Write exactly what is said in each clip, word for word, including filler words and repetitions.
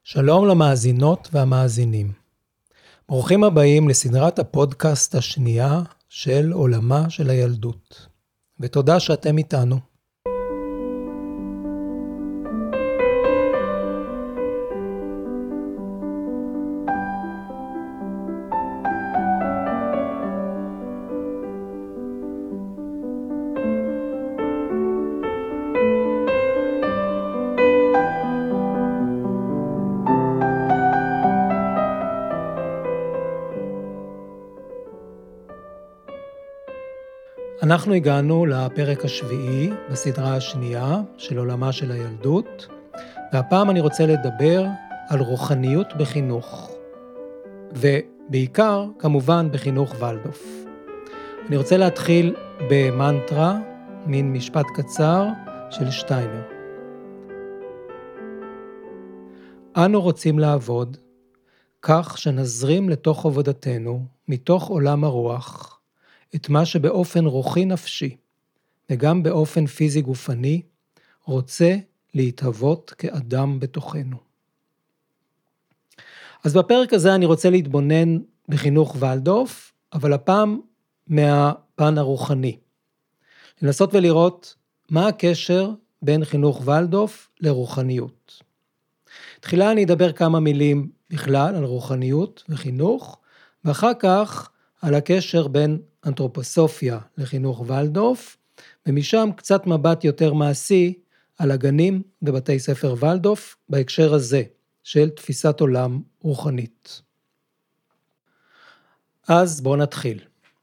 שלום למאזינות והמאזינים. ברוכים הבאים לסדרת הפודקאסט השנייה של עולמה של הילדות. ותודה שאתם איתנו. אנחנו הגענו לפרק השביעי בסדרה השנייה של עולמה של הילדות, והפעם אני רוצה לדבר על רוחניות בחינוך, ובעיקר כמובן בחינוך ולדוף. אני רוצה להתחיל במנטרה, מין משפט קצר של שטיינר. אנו רוצים לעבוד כך שנזרים לתוך עבודתנו, מתוך עולם הרוח, את מה שבאופן רוחי נפשי, וגם באופן פיזי גופני, רוצה להתהוות כאדם בתוכנו. אז בפרק הזה אני רוצה להתבונן בחינוך ולדוף, אבל הפעם מהפן הרוחני. לנסות ולראות מה הקשר בין חינוך ולדוף לרוחניות. תחילה אני אדבר כמה מילים בכלל על רוחניות וחינוך, ואחר כך על הקשר בין אנתרופוסופיה לחינוך ולדוף, ומשם קצת מבט יותר מעשי על הגנים בבתי ספר ולדוף, בהקשר הזה של תפיסת עולם רוחנית. אז בואו נתחיל.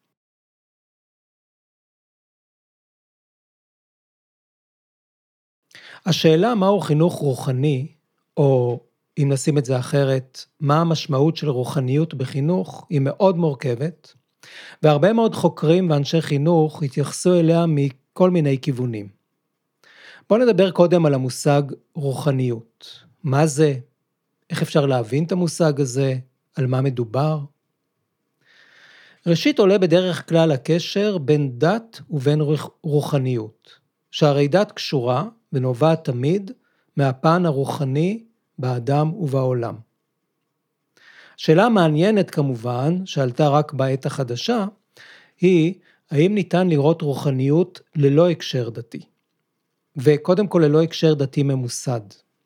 השאלה מהו חינוך רוחני, או אם נשים את זה אחרת, מה המשמעות של רוחניות בחינוך, היא מאוד מורכבת, והרבה מאוד חוקרים ואנשי חינוך התייחסו אליה מכל מיני כיוונים. בואו נדבר קודם על המושג רוחניות. מה זה? איך אפשר להבין את המושג הזה? על מה מדובר? ראשית עולה בדרך כלל הקשר בין דת ובין רוחניות, שהרי דת קשורה ונובעת תמיד מהפן הרוחני באדם ובעולם. שאלה מעניינת כמובן, שעלתה רק בעת החדשה, היא האם ניתן לראות רוחניות ללא הקשר דתי, וקודם כל ללא הקשר דתי ממוסד.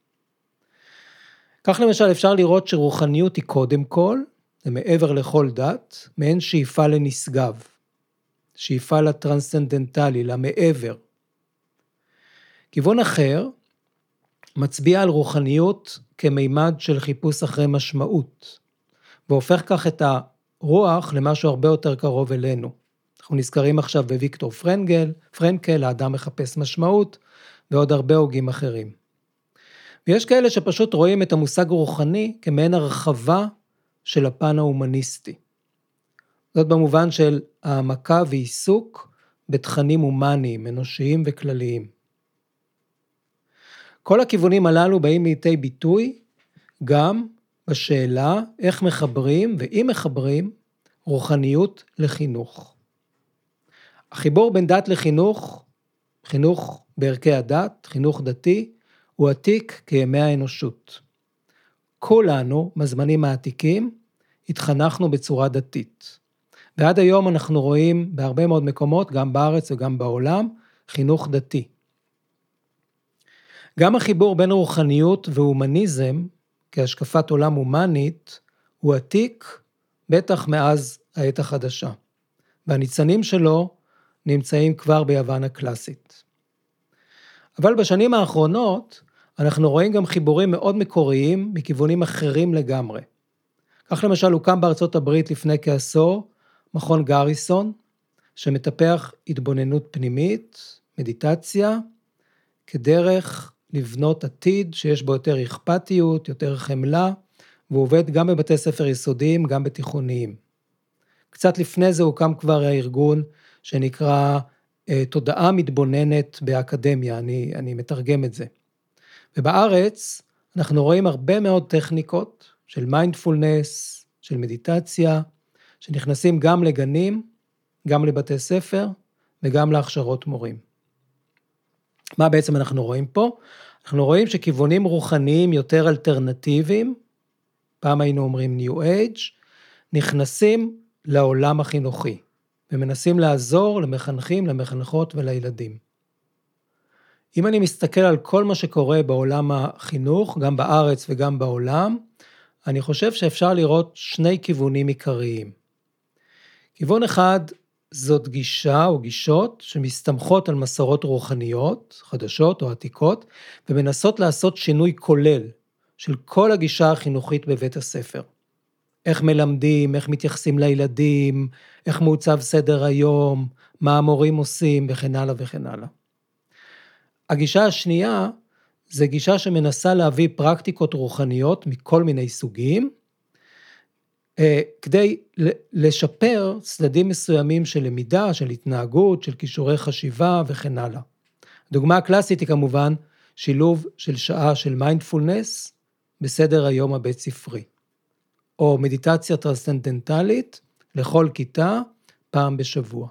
כך למשל אפשר לראות שרוחניות היא קודם כל, זה מעבר לכל דת, מעין שאיפה לנשגב, שאיפה לטרנסצנדנטלי, למעבר. כיוון אחר, מצביע על רוחניות כמימד של חיפוש אחרי משמעות, והופך כך את הרוח למשהו הרבה יותר קרוב אלינו. אנחנו נזכרים עכשיו בוויקטור פרנקל, פרנקל, האדם מחפש משמעות, ועוד הרבה הוגים אחרים. ויש כאלה שפשוט רואים את המושג רוחני כמעין הרחבה של הפן ההומניסטי. זאת במובן של העמקה ועיסוק בתכנים הומניים, אנושיים וכלליים. כל הכיוונים הללו באים לידי ביטוי גם בשאלה איך מחברים ואם מחברים רוחניות לחינוך. החיבור בין דת לחינוך, חינוך בערכי הדת, חינוך דתי, הוא עתיק כימי האנושות. כולנו, בזמנים העתיקים, התחנכנו בצורה דתית. ועד היום אנחנו רואים בהרבה מאוד מקומות, גם בארץ וגם בעולם, חינוך דתי. גם החיבור בין רוחניות והומניזם, כהשקפת עולם הומנית, הוא עתיק בטח מאז העת החדשה. והניצנים שלו נמצאים כבר ביוון הקלאסית. אבל בשנים האחרונות אנחנו רואים גם חיבורים מאוד מקוריים מכיוונים אחרים לגמרי. כך למשל הוקם בארצות הברית לפני כעשור מכון גריסון, שמטפח התבוננות פנימית, מדיטציה, כדרך לבנות עתיד שיש בו יותר אכפתיות, יותר חמלה, והוא עובד גם בבתי ספר יסודיים, גם בתיכוניים. קצת לפני זה הוקם כבר הארגון שנקרא אה, תודעה מתבוננת באקדמיה, אני, אני מתרגם את זה. ובארץ אנחנו רואים הרבה מאוד טכניקות של מיינדפולנס, של מדיטציה, שנכנסים גם לגנים, גם לבתי ספר וגם להכשרות מורים. מה בעצם אנחנו רואים פה? אנחנו רואים שכיוונים רוחניים יותר אלטרנטיביים, פעם היינו אומרים New Age, נכנסים לעולם החינוכי, ומנסים לעזור למחנכים, למחנכות ולילדים. אם אני מסתכל על כל מה שקורה בעולם החינוך, גם בארץ וגם בעולם, אני חושב שאפשר לראות שני כיוונים עיקריים. כיוון אחד, זאת גישה או גישות שמסתמכות על מסורות רוחניות, חדשות או עתיקות, ומנסות לעשות שינוי כולל של כל הגישה החינוכית בבית הספר. איך מלמדים, איך מתייחסים לילדים, איך מעוצב סדר היום, מה המורים עושים וכן הלאה וכן הלאה. הגישה השנייה, זה גישה שמנסה להביא פרקטיקות רוחניות מכל מיני סוגים, כדי לשפר צדדים מסוימים של למידה, של התנהגות, של כישורי חשיבה וכן הלאה. הדוגמה הקלאסית היא כמובן שילוב של שעה של מיינדפולנס בסדר היום הבית ספרי, או מדיטציה טרנסצנדנטלית לכל כיתה פעם בשבוע.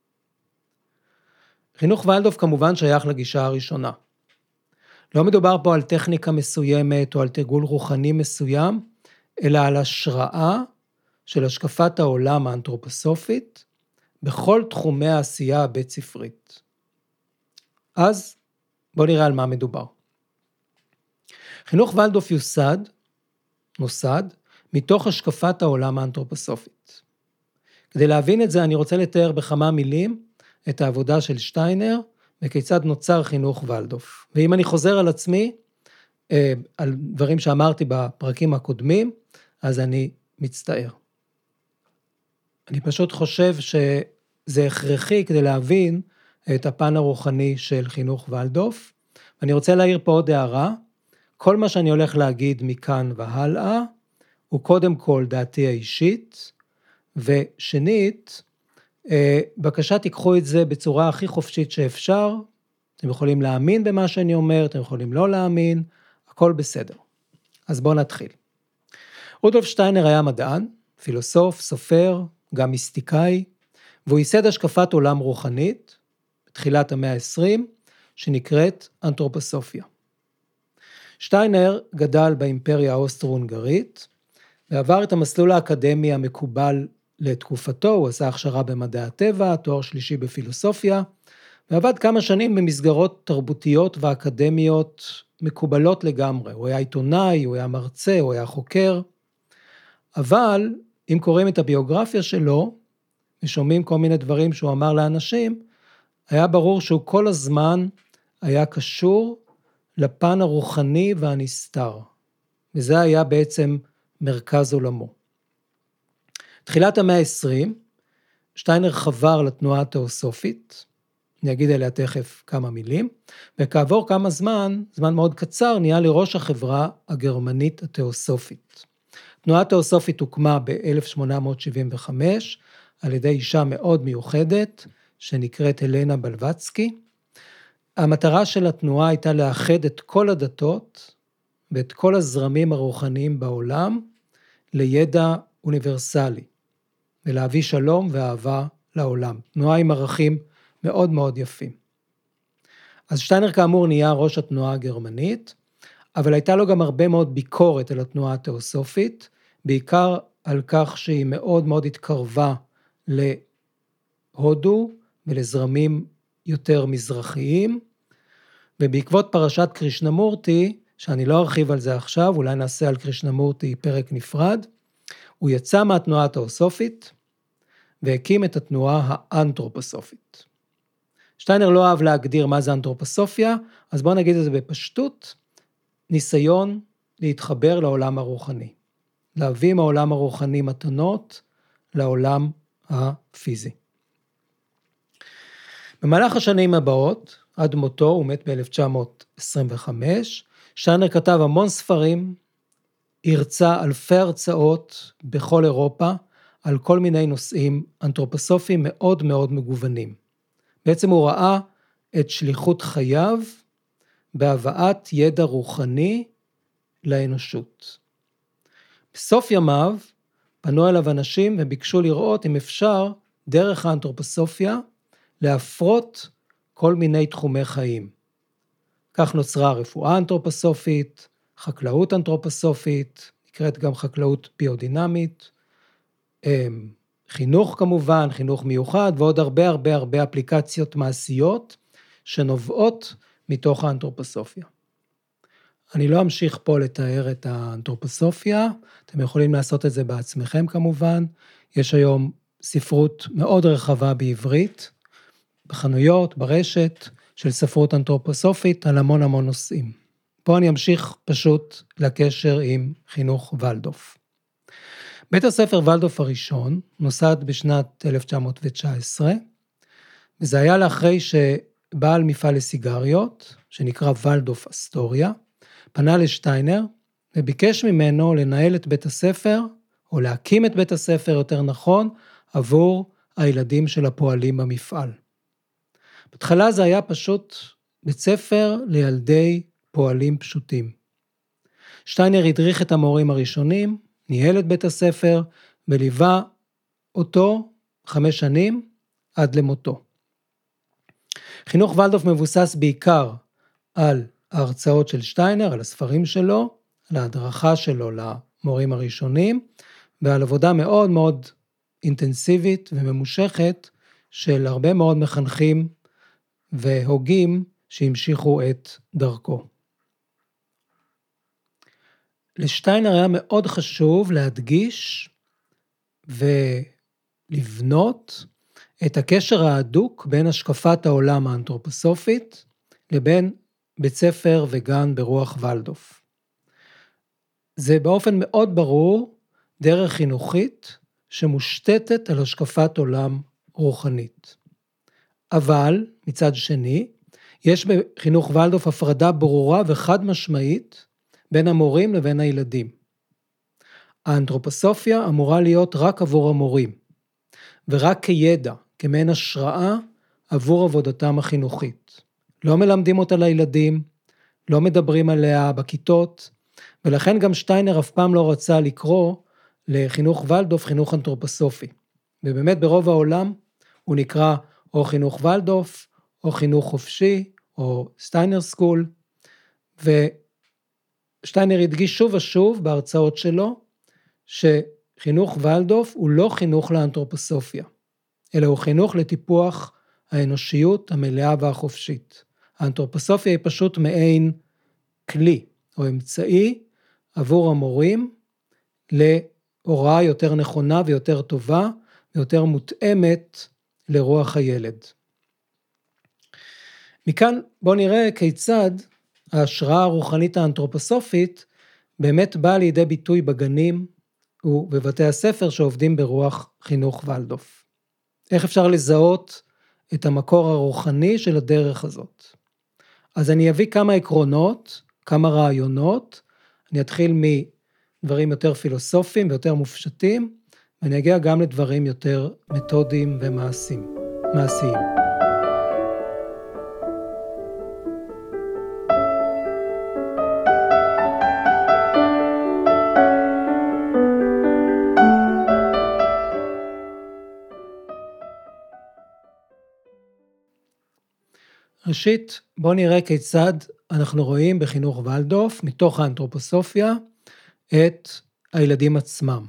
חינוך ולדורף כמובן שייך לגישה הראשונה. לא מדובר פה על טכניקה מסוימת או על תרגול רוחני מסוים, אלא על השראה של השקפת העולם האנתרופוסופית בכל תחומי העשייה הבית ספרית. אז בואו נראה על מה מדובר. חינוך ולדורף יוסד, נוסד, מתוך השקפת העולם האנתרופוסופית. כדי להבין את זה אני רוצה לתאר בכמה מילים את העבודה של שטיינר וכיצד נוצר חינוך ולדורף. ואם אני חוזר על עצמי, על דברים שאמרתי בפרקים הקודמים, אז אני מצטער. אני פשוט חושב שזה הכרחי כדי להבין את הפן הרוחני של חינוך ולדורף. ואני רוצה להעיר פה עוד הערה, כל מה שאני הולך להגיד מכאן והלאה, הוא קודם כל דעתי האישית, ושנית, בבקשה תיקחו את זה בצורה הכי חופשית שאפשר, אתם יכולים להאמין במה שאני אומר, אתם יכולים לא להאמין, הכל בסדר. אז בואו נתחיל. רודולף שטיינר היה מדען, פילוסוף, סופר, גם מיסטיקאי, והוא ייסד השקפת עולם רוחנית, בתחילת המאה ה-עשרים, שנקראת אנתרופוסופיה. שטיינר גדל באימפריה האוסטרו-הונגרית, ועבר את המסלול האקדמי המקובל לתקופתו, הוא עשה הכשרה במדעי הטבע, תואר שלישי בפילוסופיה, ועבד כמה שנים במסגרות תרבותיות ואקדמיות מקובלות לגמרי. הוא היה עיתונאי, הוא היה מרצה, הוא היה חוקר, אבל אם קוראים את הביוגרפיה שלו, ושומעים כל מיני דברים שהוא אמר לאנשים, היה ברור שהוא כל הזמן היה קשור לפן הרוחני והנסתר. וזה היה בעצם מרכז עולמו. תחילת המאה ה-עשרים, שטיינר חבר לתנועה התיאוסופית, אני אגיד עליה תכף כמה מילים, וכעבור כמה זמן, זמן מאוד קצר, נהיה לראש החברה הגרמנית התיאוסופית. התנועה התיאוסופית הוקמה ב-אלף שמונה מאות שבעים וחמש, על ידי אישה מאוד מיוחדת, שנקראת הלנה בלבצקי. המטרה של התנועה הייתה לאחד את כל הדתות, ואת כל הזרמים הרוחניים בעולם, לידע אוניברסלי, ולהביא שלום ואהבה לעולם. תנועה עם ערכים מאוד מאוד יפים. אז שטיינר כאמור נהיה ראש התנועה הגרמנית, אבל הייתה לו גם הרבה מאוד ביקורת על התנועה התיאוסופית, בעיקר על כך שהיא מאוד מאוד התקרבה להודו ולזרמים יותר מזרחיים, ובעקבות פרשת קרישנמורטי, שאני לא ארחיב על זה עכשיו, אולי נעשה על קרישנמורטי פרק נפרד, הוא יצא מהתנועה התיאוסופית, והקים את התנועה האנתרופוסופית. שטיינר לא אהב להגדיר מה זה אנתרופוסופיה, אז בואו נגיד את זה בפשטות, ניסיון להתחבר לעולם הרוחני, להביא מהעולם הרוחני מתנות לעולם הפיזי. במהלך השנים הבאות, עד מותו, הוא מת ב-אלף תשע מאות עשרים וחמש, שטיינר כתב המון ספרים, הרצה אלפי הרצאות בכל אירופה, על כל מיני נושאים אנתרופוסופיים מאוד מאוד מגוונים. בעצם הוא ראה את שליחות חייו בהבאת ידע רוחני לאנושות. בסוף ימיו פנו אליו אנשים וביקשו לראות אם אפשר דרך האנתרופוסופיה להפרות כל מיני תחומי חיים. כך נוצרה רפואה אנתרופוסופית, חקלאות אנתרופוסופית, נקראת גם חקלאות ביודינמית, חינוך כמובן, חינוך מיוחד, ועוד הרבה הרבה הרבה אפליקציות מעשיות שנובעות מתוך האנתרופוסופיה. אני לא אמשיך פה לתאר את האנתרופוסופיה, אתם יכולים לעשות את זה בעצמכם כמובן, יש היום ספרות מאוד רחבה בעברית, בחנויות, ברשת, של ספרות אנתרופוסופית על המון המון נושאים. פה אני אמשיך פשוט לקשר עם חינוך ולדורף. בית הספר ולדורף הראשון נוסד בשנת אלף תשע מאות תשע עשרה, וזה היה לאחרי שבעל מפעל לסיגריות, שנקרא ולדורף אסטוריה, פנה לשטיינר וביקש ממנו לנהל את בית הספר, או להקים את בית הספר יותר נכון, עבור הילדים של הפועלים במפעל. בתחילה זה היה פשוט בית ספר לילדי פועלים פשוטים. שטיינר הדריך את המורים הראשונים, ניהל את בית הספר וליווה אותו חמש שנים עד למותו. חינוך ולדורף מבוסס בעיקר על ההרצאות של שטיינר, על הספרים שלו, על ההדרכה שלו למורים הראשונים, ועל עבודה מאוד מאוד אינטנסיבית וממושכת של הרבה מאוד מחנכים והוגים שהמשיכו את דרכו. לשטיינר היה מאוד חשוב להדגיש ולבנות את הקשר ההדוק בין השקפת העולם האנתרופוסופית לבין בית ספר וגן ברוח ולדורף. זה באופן מאוד ברור דרך חינוכית שמושתתת על השקפת עולם רוחנית. אבל מצד שני, יש בחינוך ולדורף הפרדה ברורה וחד משמעית בין המורים לבין הילדים. האנתרופוסופיה אמורה להיות רק עבור המורים, ורק כידע, כמעין השראה עבור עבודתם החינוכית. לא מלמדים אותה לילדים, לא מדברים עליה בכיתות, ולכן גם שטיינר אף פעם לא רצה לקרוא לחינוך ולדורף חינוך אנתרופוסופי. ובאמת ברוב העולם הוא נקרא או חינוך ולדורף, או חינוך חופשי, או סטיינר סקול, ושטיינר הדגיש שוב ושוב בהרצאות שלו, שחינוך ולדורף הוא לא חינוך לאנתרופוסופיה, אלא הוא חינוך לטיפוח האנושיות המלאה והחופשית. האנתרופוסופיה היא פשוט מעין כלי, או אמצעי עבור המורים להוראה יותר נכונה ויותר טובה, ויותר מותאמת לרוח הילד. מכאן בואו נראה כיצד ההשראה הרוחנית האנתרופוסופית באמת באה לידי ביטוי בגנים ובבתי הספר שעובדים ברוח חינוך ולדורף. איך אפשר לזהות את המקור הרוחני של הדרך הזאת? אז אני אביא כמה עקרונות, כמה רעיונות, אני אתחיל מדברים יותר פילוסופיים ויותר מופשטים, ואני אגיע גם לדברים יותר מתודיים ומעשיים. מעשיים. ראשית, בואו נראה כיצד אנחנו רואים בחינוך ולדורף, מתוך האנתרופוסופיה, את הילדים עצמם.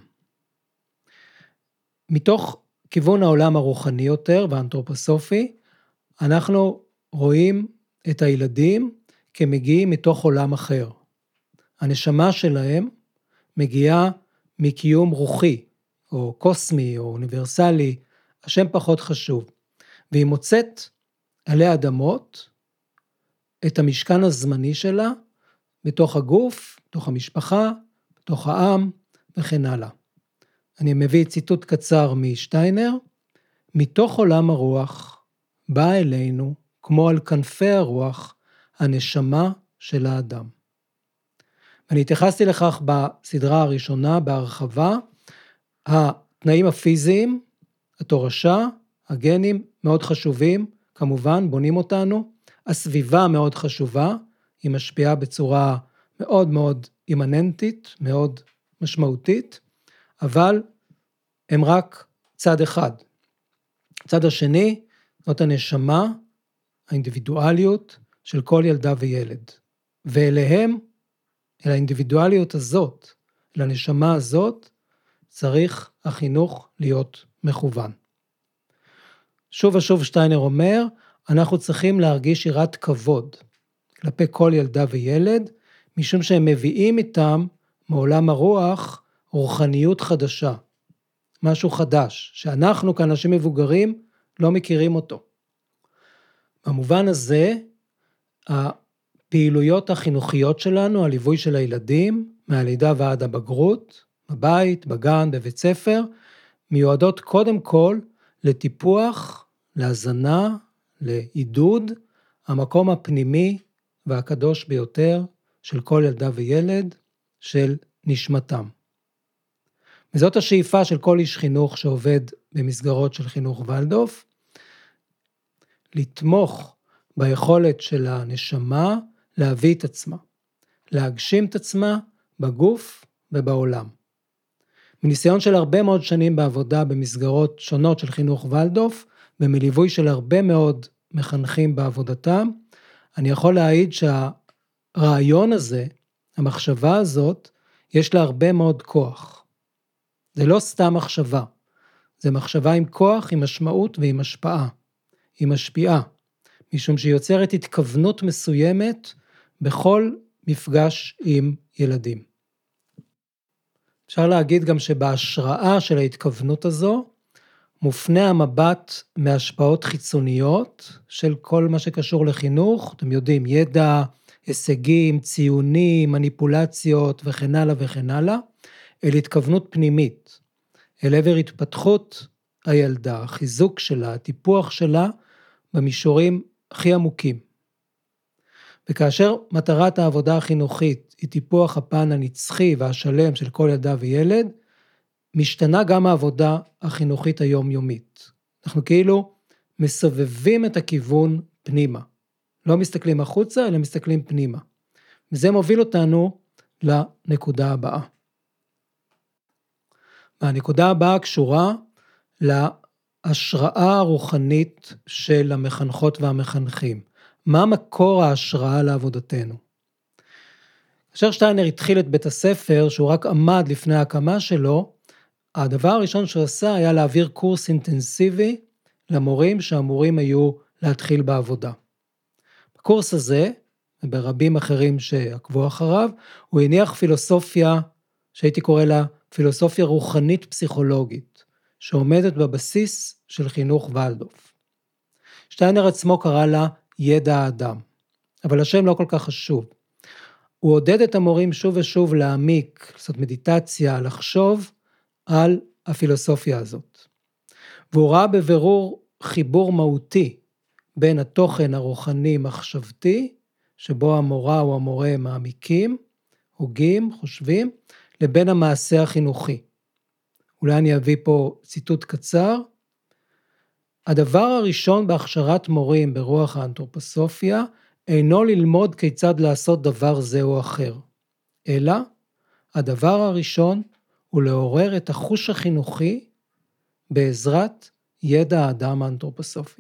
מתוך כיוון העולם הרוחני יותר והאנתרופוסופי, אנחנו רואים את הילדים כמגיעים מתוך עולם אחר. הנשמה שלהם מגיעה מקיום רוחי, או קוסמי, או אוניברסלי, השם פחות חשוב, והיא מוצאת עלי אדמות את המשכן הזמני שלה, בתוך הגוף, בתוך המשפחה, בתוך העם וכן הלאה. אני מביא ציטוט קצר משטיינר, מתוך עולם הרוח באה אלינו, כמו על כנפי הרוח, הנשמה של האדם. אני התייחסתי לכך בסדרה הראשונה בהרחבה, התנאים הפיזיים, התורשה, הגנים מאוד חשובים, כמובן בונים אותנו, הסביבה מאוד חשובה, היא משפיעה בצורה מאוד מאוד אימננטית, מאוד משמעותית, אבל הם רק צד אחד. צד השני, זאת הנשמה, האינדיבידואליות של כל ילדה וילד. ואליהם, אל האינדיבידואליות הזאת, לנשמה הזאת, צריך החינוך להיות מכוון. שוב ושוב שטיינר אומר, אנחנו צריכים להרגיש יראת כבוד כלפי כל ילדה וילד, משום שהם מביאים איתם מעולם הרוח רוחניות חדשה, משהו חדש, שאנחנו כאנשים מבוגרים לא מכירים אותו. במובן הזה, הפעילויות החינוכיות שלנו, הליווי של הילדים, מהלידה ועד הבגרות, בבית, בגן, בבית ספר, מיועדות קודם כל לטיפוח, להזנה, לעידוד, המקום הפנימי והקדוש ביותר של כל ילדה וילד, של נשמתם. וזאת השאיפה של כל איש חינוך שעובד במסגרות של חינוך ולדורף, לתמוך ביכולת של הנשמה להביא את עצמה, להגשים את עצמה בגוף ובעולם. מניסיון של הרבה מאוד שנים בעבודה במסגרות שונות של חינוך ולדורף, ומליווי של הרבה מאוד מחנכים בעבודתם, אני יכול להעיד שהרעיון הזה, המחשבה הזאת, יש לה הרבה מאוד כוח. זה לא סתם מחשבה, זה מחשבה עם כוח, עם משמעות ועם השפעה. היא משפיעה, משום שהיא יוצרת התכוונות מסוימת בכל מפגש עם ילדים. אפשר להגיד גם שבהשראה של ההתכוונות הזו, מופנה המבט מהשפעות חיצוניות של כל מה שקשור לחינוך, אתם יודעים, ידע, הישגים, ציונים, מניפולציות וכן הלאה וכן הלאה, אל התכוונות פנימית, אל עבר התפתחות הילדה, החיזוק שלה, הטיפוח שלה, במישורים הכי עמוקים. וכאשר מטרת העבודה החינוכית היא טיפוח הפן הנצחי והשלם של כל ילדה וילד, משתנה גם העבודה החינוכית היומיומית. אנחנו כאילו מסובבים את הכיוון פנימה. לא מסתכלים החוצה, אלא מסתכלים פנימה. וזה מוביל אותנו לנקודה הבאה. והנקודה הבאה קשורה להשראה הרוחנית של המחנכות והמחנכים. מה מקור ההשראה לעבודתנו? כאשר שטיינר התחיל את בית הספר, שהוא רק עמד לפני ההקמה שלו, הדבר הראשון שהוא עשה היה להעביר קורס אינטנסיבי למורים שאמורים היו להתחיל בעבודה. בקורס הזה, וברבים אחרים שעקבו אחריו, הוא הניח פילוסופיה, שהייתי קורא לה פילוסופיה רוחנית פסיכולוגית, שעומדת בבסיס של חינוך ולדורף. שטיינר עצמו קרא לה ידע האדם, אבל השם לא כל כך חשוב. הוא עודד את המורים שוב ושוב להעמיק, לעשות מדיטציה, לחשוב על הפילוסופיה הזאת. והוא ראה בבירור חיבור מהותי בין התוכן הרוחני מחשבתי, שבו המורה או המורה מעמיקים, הוגים, חושבים, לבין המעשה החינוכי. אולי אני אביא פה ציטוט קצר. הדבר הראשון בהכשרת מורים ברוח האנתרופוסופיה, אינו ללמוד כיצד לעשות דבר זה או אחר, אלא הדבר הראשון הוא לעורר את החוש החינוכי בעזרת ידע האדם האנתרופוסופי.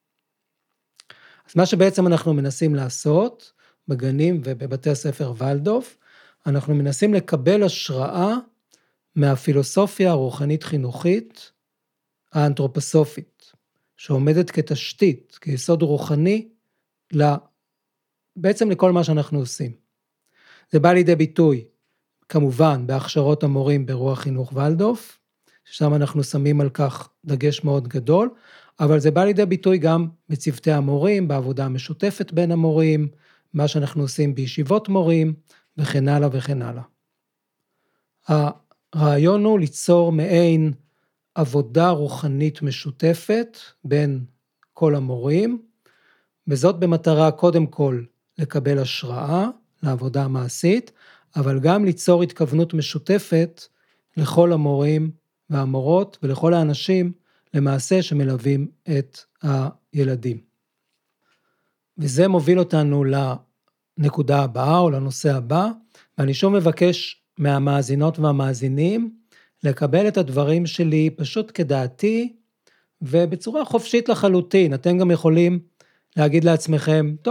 אז מה שבעצם אנחנו מנסים לעשות בגנים ובבתי הספר ולדורף, אנחנו מנסים לקבל השראה מהפילוסופיה הרוחנית חינוכית האנתרופוסופית, שעומדת כתשתית, כיסוד רוחני, בעצם לכל מה שאנחנו עושים. זה בא לידי ביטוי, כמובן, בהכשרות המורים ברוח חינוך ולדורף, ששם אנחנו שמים על כך דגש מאוד גדול, אבל זה בא לידי ביטוי גם בצוותי המורים, בעבודה המשותפת בין המורים, מה שאנחנו עושים בישיבות מורים, וכן הלאה וכן הלאה. הרעיון הוא ליצור מעין עבודה רוחנית משותפת בין כל המורים, וזאת במטרה קודם כל לקבל השראה לעבודה המעשית, אבל גם ליצור התכוונות משותפת לכל המורים והמורות ולכל האנשים למעשה שמלווים את הילדים. וזה מוביל אותנו לנקודה הבאה או לנושא הבא, ואני שוב מבקש מהמאזינות והמאזינים לקבל את הדברים שלי פשוט כדעתי ובצורה חופשית לחלוטין. אתם גם יכולים להגיד לעצמכם, טוב,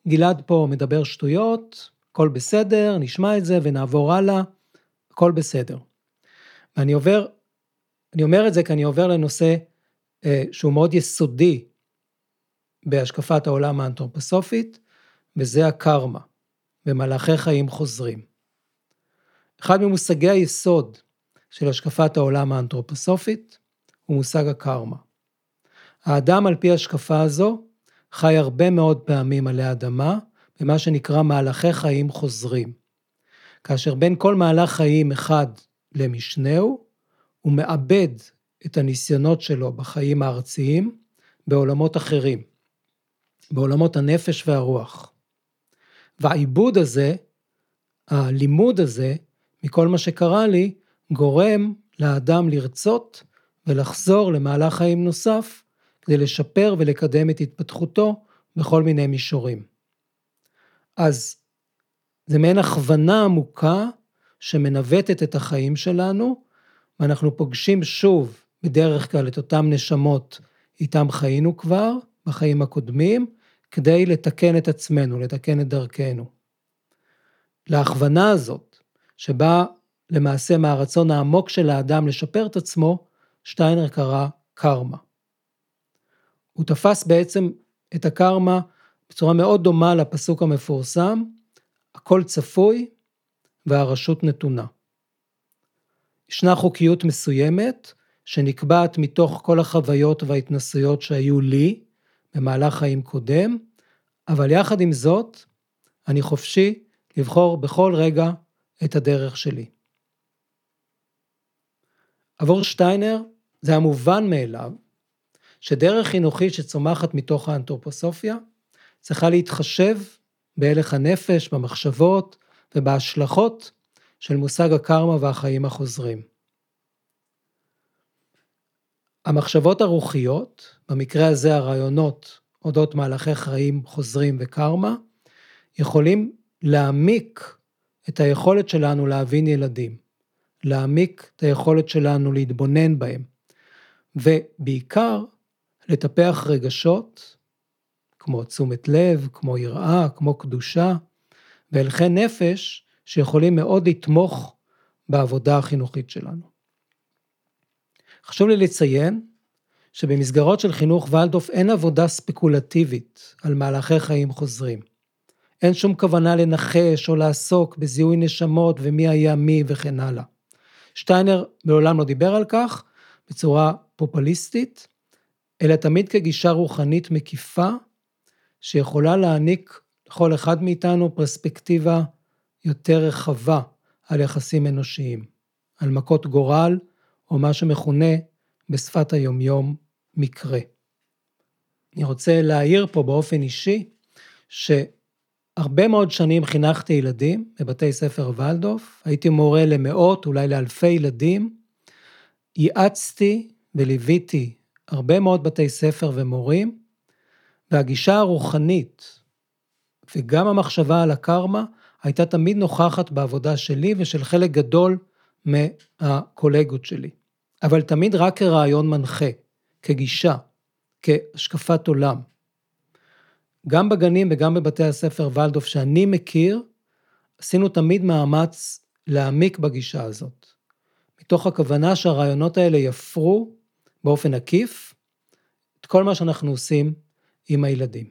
גלעד פה מדבר שטויות, הכל בסדר, נשמע את זה ונעבור הלאה, הכל בסדר. ואני עובר, אני אומר את זה כי אני עובר לנושא אה, שהוא מאוד יסודי בהשקפת העולם האנתרופוסופית, וזה הקרמה, במהלכי חיים חוזרים. אחד ממושגי היסוד של השקפת העולם האנתרופוסופית הוא מושג הקרמה. האדם על פי השקפה הזו חי הרבה מאוד פעמים עלי האדמה, במה שנקרא מהלכי חיים חוזרים. כאשר בין כל מהלך חיים אחד למשנהו, הוא מאבד את הניסיונות שלו בחיים הארציים בעולמות אחרים, בעולמות הנפש והרוח. והעיבוד הזה, הלימוד הזה, מכל מה שקרה לי, גורם לאדם לרצות ולחזור למהלך חיים נוסף, כדי לשפר ולקדם את התפתחותו בכל מיני מישורים. אז זה מעין הכוונה עמוקה שמנווטת את החיים שלנו, ואנחנו פוגשים שוב בדרך כלל את אותם נשמות איתם חיינו כבר בחיים הקודמים, כדי לתקן את עצמנו, לתקן את דרכנו. להכוונה הזאת, שבה למעשה מהרצון העמוק של האדם לשפר את עצמו, שטיינר קרא קרמה. הוא תפס בעצם את הקרמה בצורה מאוד דומה לפסוק המפורסם, הכל צפוי והרשות נתונה. ישנה חוקיות מסוימת שנקבעת מתוך כל החוויות וההתנסויות שהיו לי במהלך חיים קודם, אבל יחד עם זאת אני חופשי לבחור בכל רגע את הדרך שלי. עבור שטיינר זה המובן מאליו, שדרך חינוכית שצומחת מתוך האנתרופוסופיה, צריכה להתחשב בהלך הנפש, במחשבות ובהשלכות של מושג הקרמה והחיים החוזרים. המחשבות הרוחיות, במקרה הזה הרעיונות, אודות מהלכי חיים חוזרים וקרמה, יכולים להעמיק את היכולת שלנו להבין ילדים, להעמיק את היכולת שלנו להתבונן בהם, ובעיקר לטפח רגשות, כמו תשומת לב, כמו יראה, כמו קדושה, והלכי נפש שיכולים מאוד לתמוך בעבודה החינוכית שלנו. חשוב לי לציין שבמסגרות של חינוך ולדורף אין עבודה ספקולטיבית על מהלכי חיים חוזרים. אין שום כוונה לנחש או לעסוק בזיהוי נשמות ומי היה מי וכן הלאה. שטיינר מעולם לא דיבר על כך בצורה פופוליסטית, אלא תמיד כגישה רוחנית מקיפה, שיכולה להעניק לכל אחד מאיתנו פרספקטיבה יותר רחבה על יחסים אנושיים, על מכות גורל, או מה שמכונה בשפת היומיום מקרה. אני רוצה להעיר פה באופן אישי, שהרבה מאוד שנים חינכתי ילדים בבתי ספר ולדורף, הייתי מורה למאות, אולי לאלפי ילדים, ייעצתי וליוויתי הרבה מאוד בתי ספר ומורים, והגישה הרוחנית וגם המחשבה על הקרמה הייתה תמיד נוכחת בעבודה שלי ושל חלק גדול מהקולגות שלי. אבל תמיד רק כרעיון מנחה, כגישה, כהשקפת עולם. גם בגנים וגם בבתי הספר ולדורף שאני מכיר, עשינו תמיד מאמץ להעמיק בגישה הזאת. מתוך הכוונה שהרעיונות האלה יפרו באופן עקיף את כל מה שאנחנו עושים עם הילדים.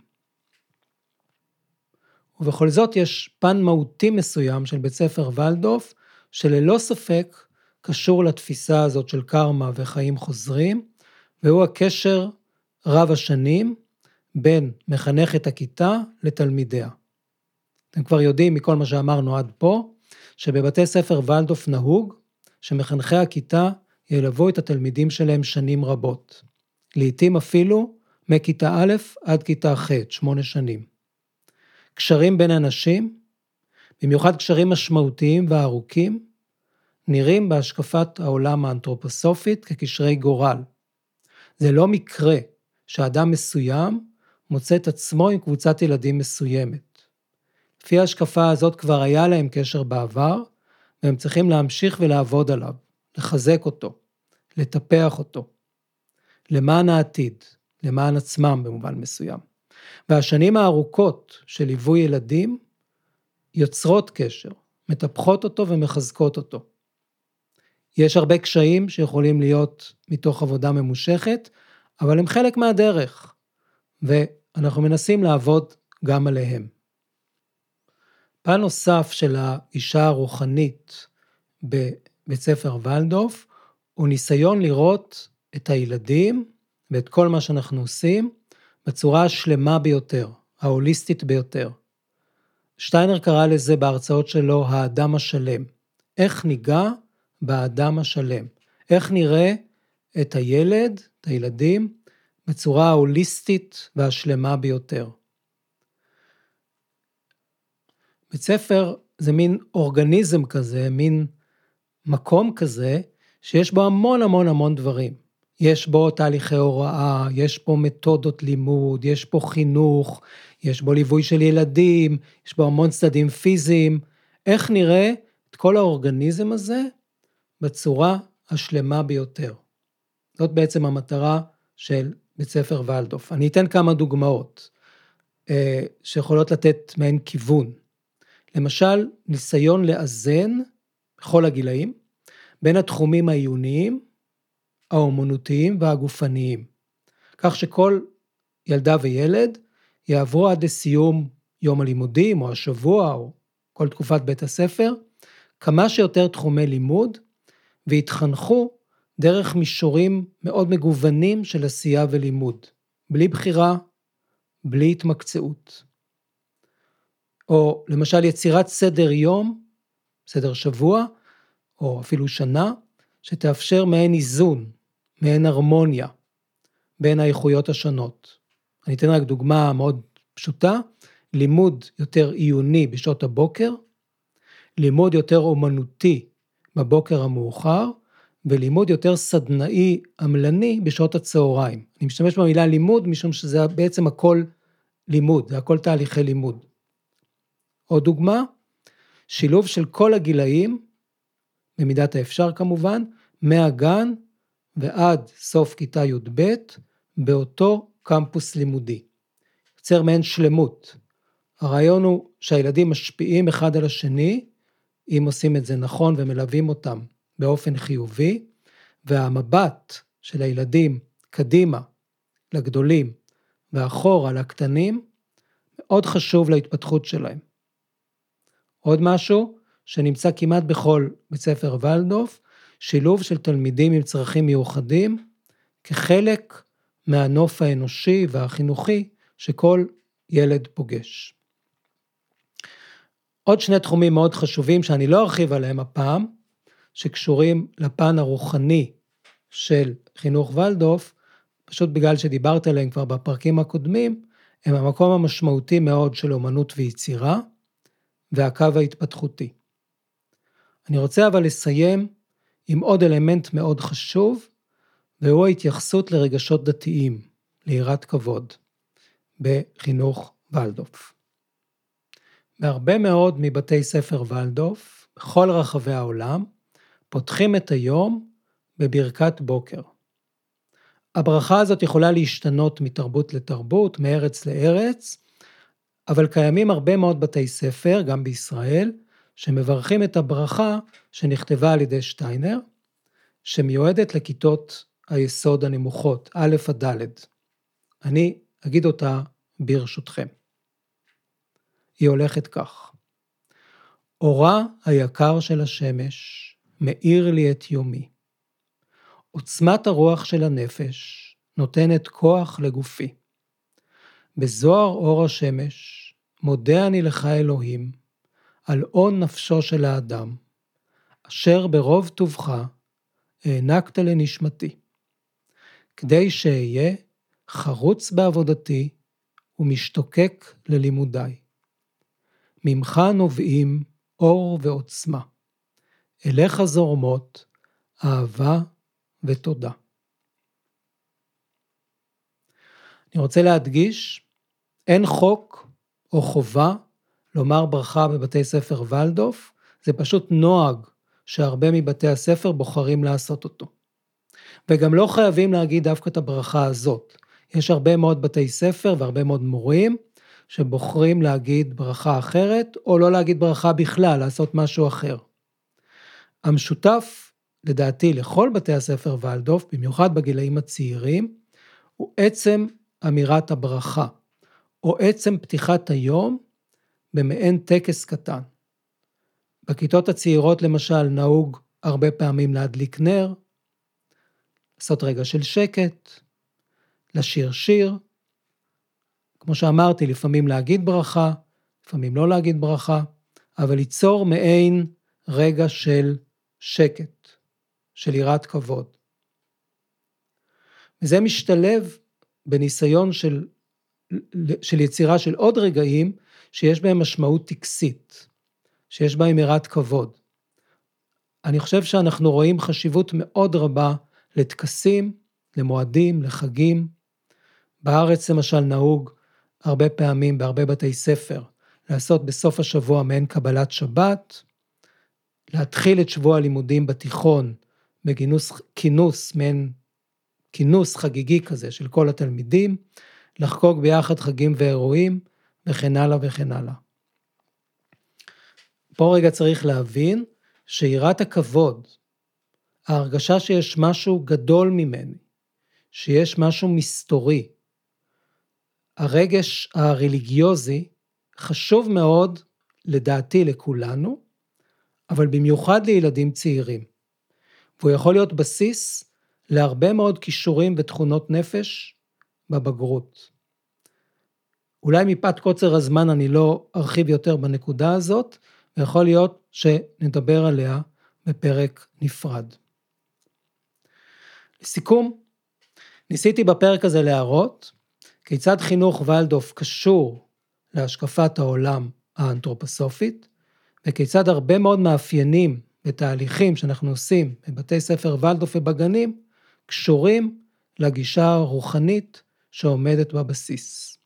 ובכל זאת יש פן מהותי מסוים של בית ספר ולדורף, שללא ספק קשור לתפיסה הזאת של קרמה וחיים חוזרים, והוא הקשר רב השנים בין מחנכת הכיתה לתלמידיה. אתם כבר יודעים מכל מה שאמרנו עד פה, שבבתי ספר ולדורף נהוג, שמחנכי הכיתה ילוו את התלמידים שלהם שנים רבות. לעתים אפילו מכיתה א' עד כיתה ח', שמונה שנים. קשרים בין אנשים, במיוחד קשרים משמעותיים וארוכים, נראים בהשקפת העולם האנתרופוסופית כקשרי גורל. זה לא מקרה שאדם מסוים מוצא את עצמו עם קבוצת ילדים מסוימת. לפי ההשקפה הזאת כבר היה להם קשר בעבר, והם צריכים להמשיך ולעבוד עליו, לחזק אותו, לטפח אותו, למען העתיד, למען עצמם במובן מסוים. והשנים הארוכות של ליווי ילדים יוצרות קשר, מטפחות אותו ומחזקות אותו. יש הרבה קשיים שיכולים להיות מתוך עבודה ממושכת, אבל הם חלק מהדרך, ואנחנו מנסים לעבוד גם עליהם. פן נוסף של האישה הרוחנית בבית ספר ולדורף, הוא ניסיון לראות את הילדים ואת כל מה שאנחנו עושים בצורה השלמה ביותר, ההוליסטית ביותר. שטיינר קרא לזה בהרצאות שלו האדם השלם. איך ניגע באדם השלם? איך נראה את הילד, את הילדים, בצורה ההוליסטית והשלמה ביותר? בית ספר זה מין אורגניזם כזה, מין מקום כזה, שיש בו המון המון המון דברים. יש בו תהליכי הוראה, יש בו מתודות לימוד, יש בו חינוך, יש בו ליווי של ילדים, יש בו המון צדדים פיזיים. איך נראה את כל האורגניזם הזה בצורה השלמה ביותר? זאת בעצם המטרה של בית ספר ולדורף. אני אתן כמה דוגמאות אה, שיכולות לתת מעין כיוון. למשל, ניסיון לאזן בכל הגילאים, בין התחומים העיוניים, האומנותיים והגופניים. כך שכל ילדה וילד יעברו עד לסיום יום הלימודים או השבוע או כל תקופת בית הספר, כמה שיותר תחומי לימוד, והתחנכו דרך מישורים מאוד מגוונים של עשייה ולימוד, בלי בחירה, בלי התמקצעות. או למשל יצירת סדר יום, סדר שבוע, או אפילו שנה, שתאפשר מעין איזון, מעין הרמוניה, בין האיכויות השונות. אני אתן רק דוגמה מאוד פשוטה, לימוד יותר עיוני בשעות הבוקר, לימוד יותר אומנותי בבוקר המאוחר, ולימוד יותר סדנאי עמלני בשעות הצהריים. אני משתמש במילה לימוד, משום שזה בעצם הכל לימוד, זה הכל תהליכי לימוד. עוד דוגמה, שילוב של כל הגילאים, במידת האפשר כמובן, מהגן ועד סוף כיתה י' ב', באותו קמפוס לימודי. יוצר מעין שלמות. הרעיון הוא שהילדים משפיעים אחד על השני, אם עושים את זה נכון ומלווים אותם באופן חיובי, והמבט של הילדים קדימה לגדולים ואחורה לקטנים, מאוד חשוב להתפתחות שלהם. עוד משהו שנמצא כמעט בכל בית ספר ולדורף, שילוב של תלמידים עם צרכים מיוחדים, כחלק מהנוף האנושי והחינוכי שכל ילד פוגש. עוד שני תחומים מאוד חשובים שאני לא ארחיב עליהם הפעם, שקשורים לפן הרוחני של חינוך ולדורף, פשוט בגלל שדיברת עליהם כבר בפרקים הקודמים, הם המקום המשמעותי מאוד של אומנות ויצירה, והקו ההתפתחותי. אני רוצה אבל לסיים עם עוד אלמנט מאוד חשוב, והוא ההתייחסות לרגשות דתיים, ליראת כבוד, בחינוך ולדורף. בהרבה מאוד מבתי ספר ולדורף, בכל רחבי העולם, פותחים את היום בברכת בוקר. הברכה הזאת יכולה להשתנות מתרבות לתרבות, מארץ לארץ, אבל קיימים הרבה מאוד בתי ספר, גם בישראל, שמברכים את הברכה שנכתבה על ידי שטיינר, שמיועדת לכיתות היסוד הנמוכות, א' עד ד'. אני אגיד אותה ברשותכם. היא הולכת כך: אורה היקר של השמש מאיר לי את יומי. עוצמת הרוח של הנפש נותנת כוח לגופי. בזוהר אור השמש מודה אני לך אלוהים על און נפשו של האדם, אשר ברוב טובך הענקת לנשמתי, כדי שאהיה חרוץ בעבודתי ומשתוקק ללימודיי. ממך נובעים אור ועוצמה, אליך זורמות אהבה ותודה. אני רוצה להדגיש, אין חוק או חובה לומר ברכה בבתי ספר ולדורף, זה פשוט נוהג שהרבה מבתי הספר בוחרים לעשות אותו. וגם לא חייבים להגיד דווקא את הברכה הזאת. יש הרבה מאוד בתי ספר והרבה מאוד מורים שבוחרים להגיד ברכה אחרת, או לא להגיד ברכה בכלל, לעשות משהו אחר. המשותף, לדעתי, לכל בתי הספר ולדורף, במיוחד בגילאים הצעירים, הוא עצם אמירת הברכה, או עצם פתיחת היום במעין טקס קטן. בכיתות הצעירות למשל נהוג הרבה פעמים להדליק נר, לעשות רגע של שקט, לשיר שיר, כמו שאמרתי, לפעמים להגיד ברכה, לפעמים לא להגיד ברכה, אבל ליצור מעין רגע של שקט, של יראת כבוד. וזה משתלב בניסיון של, של יצירה של עוד רגעים, שיש בהם משמעות טקסית, שיש בהם יראת כבוד. אני חושב שאנחנו רואים חשיבות מאוד רבה לטקסים, למועדים, לחגים. בארץ למשל נהוג הרבה פעמים בהרבה בתי ספר, לעשות בסוף השבוע מעין קבלת שבת, להתחיל את שבוע הלימודים בתיכון, בכינוס, כינוס, מעין כינוס חגיגי כזה של כל התלמידים, לחגוג ביחד חגים ואירועים, וכן הלאה וכן הלאה. פה רגע צריך להבין, שיראת הכבוד, ההרגשה שיש משהו גדול ממני, שיש משהו מסתורי, הרגש הרליגיוזי חשוב מאוד לדעתי לכולנו, אבל במיוחד לילדים צעירים. והוא יכול להיות בסיס להרבה מאוד כישורים ותכונות נפש בבגרות. אולי מפאת קוצר הזמן אני לא ארחיב יותר בנקודה הזאת, ויכול להיות שנדבר עליה בפרק נפרד. לסיכום, ניסיתי בפרק הזה להראות כיצד חינוך ולדורף קשור להשקפת העולם האנתרופוסופית, וכיצד הרבה מאוד מאפיינים ותהליכים שאנחנו עושים בבתי ספר ולדורף ובגנים, קשורים לגישה הרוחנית שעומדת בבסיס.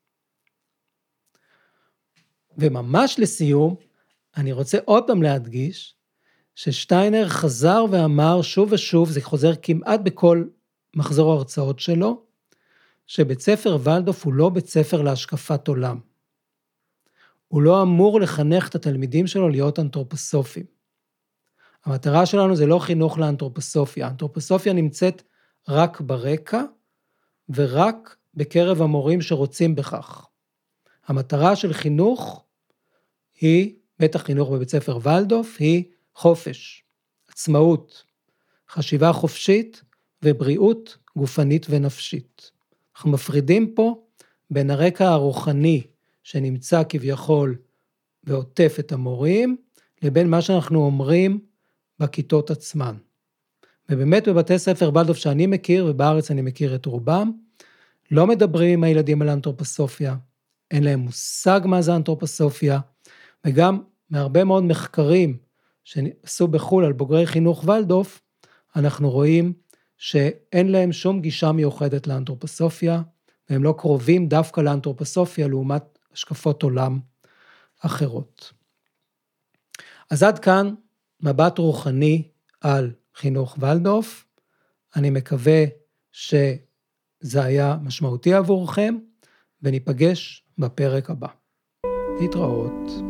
וממש לסיום, אני רוצה עוד פעם להדגיש, ששטיינר חזר ואמר שוב ושוב, זה חוזר כמעט בכל מחזור ההרצאות שלו, שבית ספר ולדורף הוא לא בית ספר להשקפת עולם. הוא לא אמור לחנך את התלמידים שלו להיות אנתרופוסופים. המטרה שלנו זה לא חינוך לאנתרופוסופיה. האנתרופוסופיה נמצאת רק ברקע, ורק בקרב המורים שרוצים בכך. המטרה של חינוך היא, בטח חינוך בבית ספר ולדורף, היא חופש, עצמאות, חשיבה חופשית ובריאות גופנית ונפשית. אנחנו מפרידים פה בין הרקע הרוחני שנמצא כביכול ועוטף את המורים, לבין מה שאנחנו אומרים בכיתות עצמן. ובאמת בבתי ספר ולדורף שאני מכיר, ובארץ אני מכיר את רובם, לא מדברים עם הילדים על האנתרופוסופיה, אין להם מושג מה זה אנתרופוסופיה, וגם מהרבה מאוד מחקרים שעשו בחול על בוגרי חינוך ולדורף, אנחנו רואים שאין להם שום גישה מיוחדת לאנתרופוסופיה, והם לא קרובים דווקא לאנתרופוסופיה לעומת השקפות עולם אחרות. אז עד כאן מבט רוחני על חינוך ולדורף. אני מקווה שזה היה משמעותי עבורכם, וניפגש בפרק הבא. להתראות.